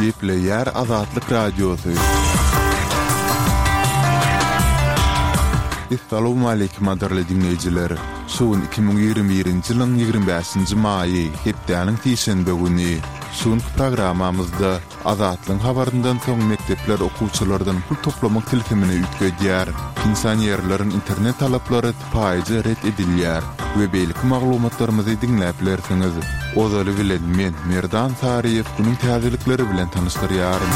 Geple yer Azatlyk Radiosu. Assalamu alaykum adarly dinleyijiler. Şuun 2021-nji ýylyň 25-nji maýy hepdeniň tiýşenbe güni şuun programamyzda Azatlyň habaryndan soň mekdepler okuwçylardan pul toplamak tilkimini ütgedýär. Pensionerleriň internet talaplary paýjy ret edilýär we beýlik maglumatlarymyzy dinläplersiňiz. Ozaly bilen men Merdan Sariýew günüň täzelikleri bilen tanışdyrýarym.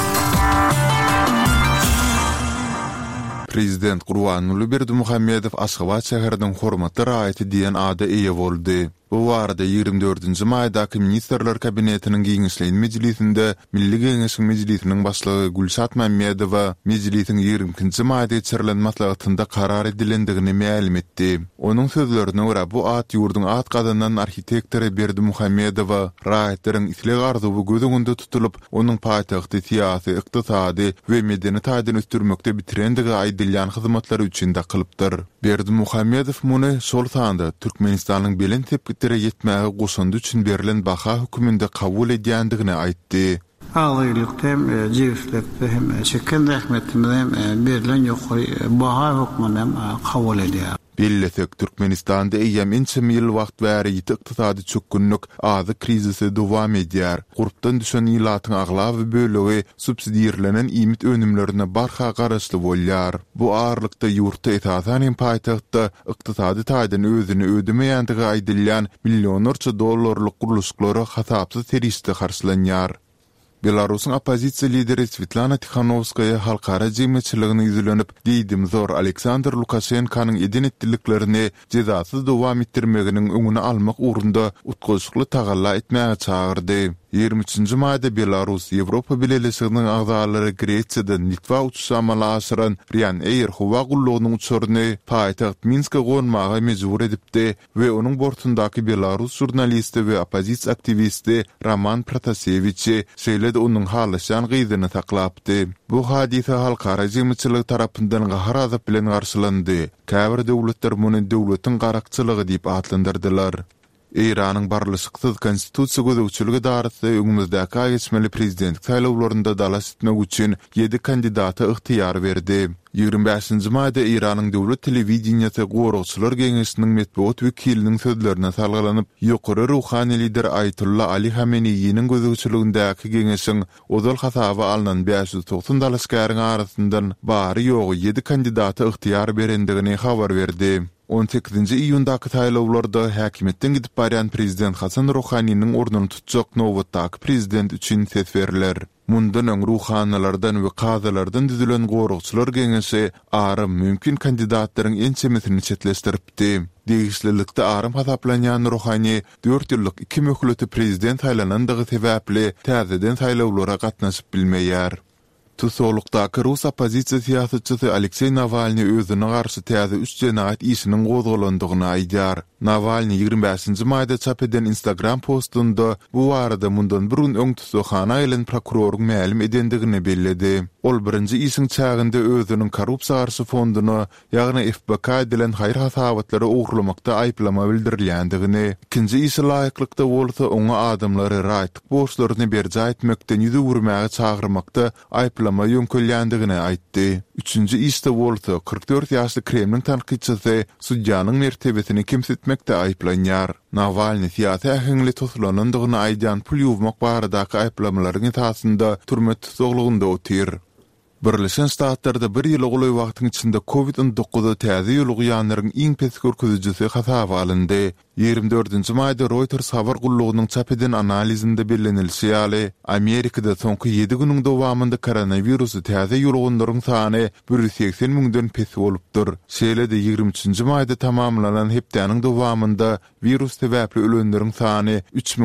Prezident Gurbanuly Berdimuhammedow Aşgabat şäheriniň hormatly raýaty diýen ada eýe boldy. Bu warda 24-nji maýdaky Ministrler Kabinetiniň giňişleýän mejlisinde Milli Geňeşiň Mejlisiniň başlygy Gülşat Mammedowa mejlisiň 20-nji maýda geçirilen maslahatynda karar edilendigini ma'lum etdi. Onuň sözlerine görä bu at ýurdun at gadandan arhitektori Berdimuhammedowa raýatynyň isleg arzuwy göz öňünde tutulup, onuň paýtagty syýasy, ykdysady we medeni taýdan ötürmekde bitirendigi aýdylýan hyzmatlary üçin de kılıpdyr. Berdimuhammedow muny şol sanda Türkmenistanyň belen tepkitleri yetmäge goşandy üçin berilen baha höküminde kabul edýändigini aýtdy. Ağırlıkta cevizlikte hem çekin rahmetimizden berilen yukarı baha hükmünden kabul ediyor. Bellesek Türkmenistan'da eýem ençem ýyl wagt bäri ýiti ykdysady çökünlük azy krizisi dowam edýär. Gurupdan düşen ýylatyň aglawy bölegi subsidiýerlenen ýmit önümlerine barha garaşly bolýar. Bu ağırlykda ýurtda esasen paýtagtda ykdysady taýdan özüni ödemeýändigi aýdylýan millionlarça dollarlyk guruluşlary hasapsy teriste garşylanýar. Belarusyň opozisiýa lideri Svetlana Tikhanovskaya halkara jemgyýetçiligini ýüzlenip, diýdim zor Aleksandr Lukashenkanyň edin etdiliklerini jezasyz dowam etdirmeginiň öňüne almak ugrunda utgaşykly tagalla etmäge çagyrdy. 23-nji maýda Belarus Ýewropa Birleşiginiň agzalary Gresiýadan Litwa uçuşamala aşyran Ryanair howa gullugynyň uçuryny paýtagt Minske gonmaga mejbur edipdi we onuň bortundaky Belarus jurnalisti we opozisiýa aktivisti Roman Protasevich şeýledi onuň halaşan gyzyny taklapdy. Bu hadise halkara jemgyýetçilik tarapyndan gahar azap bilen garşylandy. Käbir döwletler muny döwletiň garakçylygy diýip adlandyrdylar. İran'ın barlyşyksız konstitusiýa gözegçiligi darysy öňümüzdäki geçmeli prezident saýlawlarynda dalas etmek üçin 7 kandidata yktyýar berdi. 25-nji maýda İran'yň döwlet telewizionyasy Goragçylar Geňeşiniň medeniýet wekiliniň sözlerine salgylanyp, ýokary ruhany lider Ayatullah Ali Hameneýiň gözegçiligindäki geňeşiň ozal hasaby alynan 590 dalaşgaryň arasyndan bary ýogy 7 kandidata yktyýar berendigini habar berdi. 18-nji iýundaky saýlawlarda häkimetden gidip barýan prezident Hasan Rohanynyň orduny tutjak nowatdaky prezident üçin ses berilýär. Mundan öň ruhanylardan we kazalardan düzülen Goragçylar Geňeşi arym mümkin kandidatlaryň ençemesini çetleşdiripdi. Degişlilikde arym hasaplanýan Rohany 4 ýyllyk 2 möhletli prezident saýlanandygy sebäpli täzeden saýlawlara gatnaşyp bilmeýär. Tusolukdaky Rus opozisiýa syýasatçysy Aleksey Navalny özüne garşy täze 3 jenaýat işiniň gozgalandygyny aýdýar. Navalny 25-nji maýda çap eden Instagram postunda bu arada mundan bir gün öň tutuşana ýylyň prokuroryň ma'lum edendigini belledi. Ol birinji işiň çagynda özüniň korrupsiýa garşy fonduny, ýagny FBK edilen haýır hasabatlary ugurlamakda aýplama bildirilýändigini, ikinji işi laýyklykda bolsa oňa adamlary raýatlyk borçlaryny berja etmekden ýüze wurmagy çagyrmakda aýplama ýönkölýändigini aýtdy. Üçüncü işde bolsa 44 ýaşly Kremlin tanqidçisi sudyanyň mertebesini kimsetmekde aýplanýar. Navalny syýasy ähli tutulanyny aýdýan pul ýuwmak baradaky aýplamalaryň esasynda türme tutuklygynda otyr. Birleşen Ştatlarda bir ýyl goly wagtyň içinde COVID-19 täze ýolugýanlaryň iň pes görkezijisi hasaba alyndy. 24-nji maýda Reuters habar gullugynyň çap eden analizinde bellenilýär. Amerikada soňky 7 günüň dowamında koronavirusy täze ýolugynlaryň sany 180 000-den pes bolupdyr. Şeýle-de 23-nji maýda tamamlanan hepdeniň dowamında virus sebäpli ölenleriň sany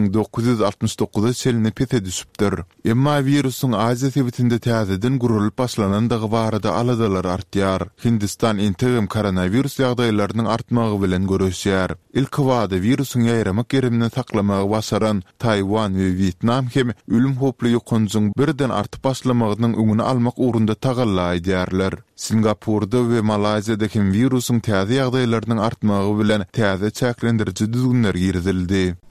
3969-a çelini pese düşüpdir. Emma virusyň Aziýa sebitinde täzeden gurulup başlanandygy barada aladalar artýar. Hindistan entegim koronavirus ýagdaýlarynyň artmagy bilen görüşýär. İlk virusyň ýaýramak ýerimini saklamagy başaran Taywan we Vietnam hem ölüm hoply ýokunjyň birden artyp başlamagynyň öňüni almak ugrunda tagalla edýärler. Singapurda we Malaziýada hem virusyň täze ýagdaýlarynyň artmagy bilen täze çäklendiriji düzgünler girizildi.